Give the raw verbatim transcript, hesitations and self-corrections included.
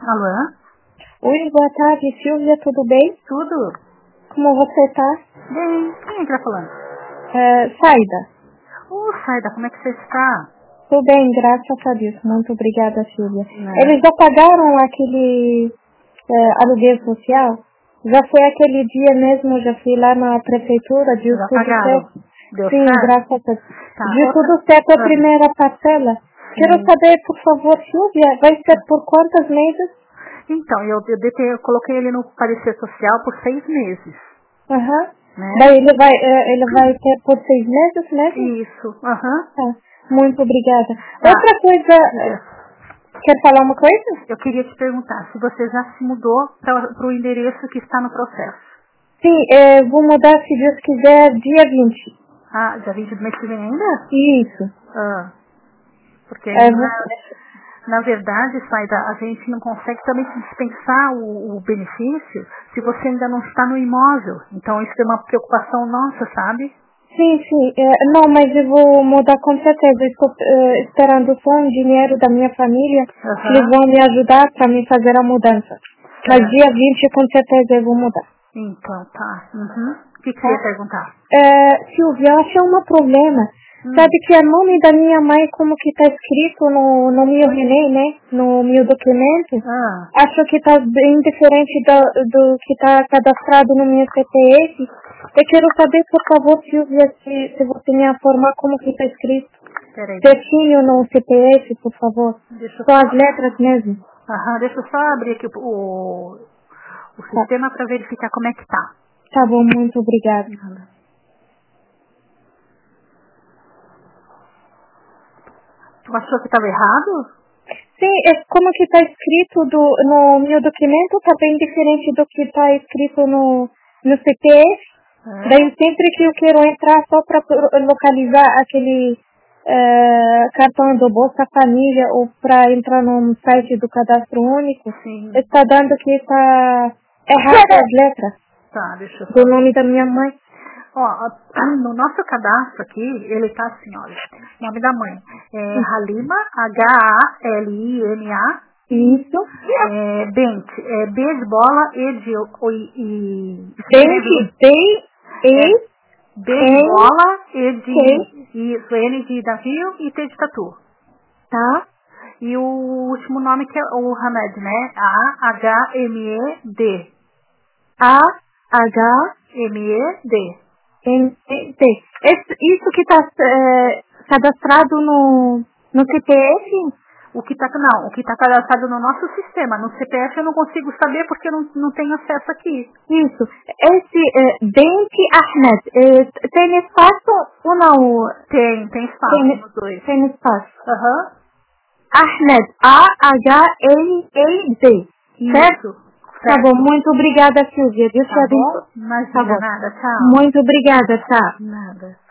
Alô? Oi, boa tarde, Silvia, tudo bem? Tudo? Como você tá? Bem, quem é que tá falando? É, Saida. Ô, Saida, como é que você está? Tudo bem, graças a Deus. Muito obrigada, Silvia. É. Eles já pagaram aquele é, aluguel social? Já foi aquele dia mesmo, já fui lá na prefeitura, de Já tudo pagaram? certo? Deu Sim, certo? graças a Deus. Tá. De Outra... tudo certo, a Ah. primeira parcela. Sim. Quero saber, por favor, Silvia, vai ser por quantos meses? Então, eu, eu, detei, eu coloquei ele no parecer social por seis meses. Aham. Né? Daí ele vai, é, ele vai ter por seis meses mesmo? Isso, aham. Tá. Muito obrigada. Tá. Outra coisa, quer falar uma coisa? Eu queria te perguntar se você já se mudou para o endereço que está no processo. Sim, é, vou mudar, se Deus quiser, dia vinte. Ah, dia vinte do mês que vem ainda? Isso. Ah, porque É, na, vou... na verdade, Saida, a gente não consegue também dispensar o, o benefício se você ainda não está no imóvel. Então isso é uma preocupação nossa, sabe? Sim, sim. É, não, mas eu vou mudar com certeza. Eu estou é, esperando só um dinheiro da minha família. Uhum. Que eles vão me ajudar para me fazer a mudança. Mas É. dia vinte, com certeza, eu vou mudar. Então, tá. Uhum. O que, que Tá? você ia perguntar? É, Silvia, eu achei um problema. Hum. Sabe que o nome da minha mãe, como que está escrito no, no meu René, né? No meu documento, Ah. acho que está bem diferente do, do que está cadastrado no meu C P F. Eu quero saber, por favor, Silvia, se, se você me informar como que está escrito. Peraí. Certinho no C P F, por favor. Deixa eu Com só... as letras mesmo. Aham, deixa eu só abrir aqui o, o, o Tá, sistema para verificar como é que tá. tá bom, muito obrigada. Tu achou que estava errado? Sim, é como que está escrito do, no meu documento, está bem diferente do que está escrito no, no C P F. É. Daí sempre que eu quero entrar só para localizar aquele eh, cartão do Bolsa Família ou para entrar no site do Cadastro Único, Sim. está dando que está errado as letras Tá, deixa eu do só... nome da minha mãe. Ó, a- no nosso cadastro aqui, ele tá assim, olha, nome da mãe, é Halima, H A L I M A, Isso. é Bent, é B de bola, E de, o, e, Dente, D, é, E, B de N, bola, E T, de, isso, N de navio e T de tatu. tá? E o último nome que é o Hamed, né? A H M E D. A, H, M E D. N, T. Esse, isso que está cadastrado no, no C P F? O que tá, não, o que está cadastrado no nosso sistema. No C P F eu não consigo saber porque eu não, não tenho acesso aqui. Isso. Esse é, Dente Ahmed, é, tem espaço ou não? Tem, tem espaço Tem, nos dois. tem espaço. Aham. Ahmed, A H N E D. Certo? Isso. Tá Certo. bom, muito obrigada, Silvia. Deus te Tá abençoe. bom? Imagina, Tá bom. nada. Tchau. Muito obrigada, tá? Nada.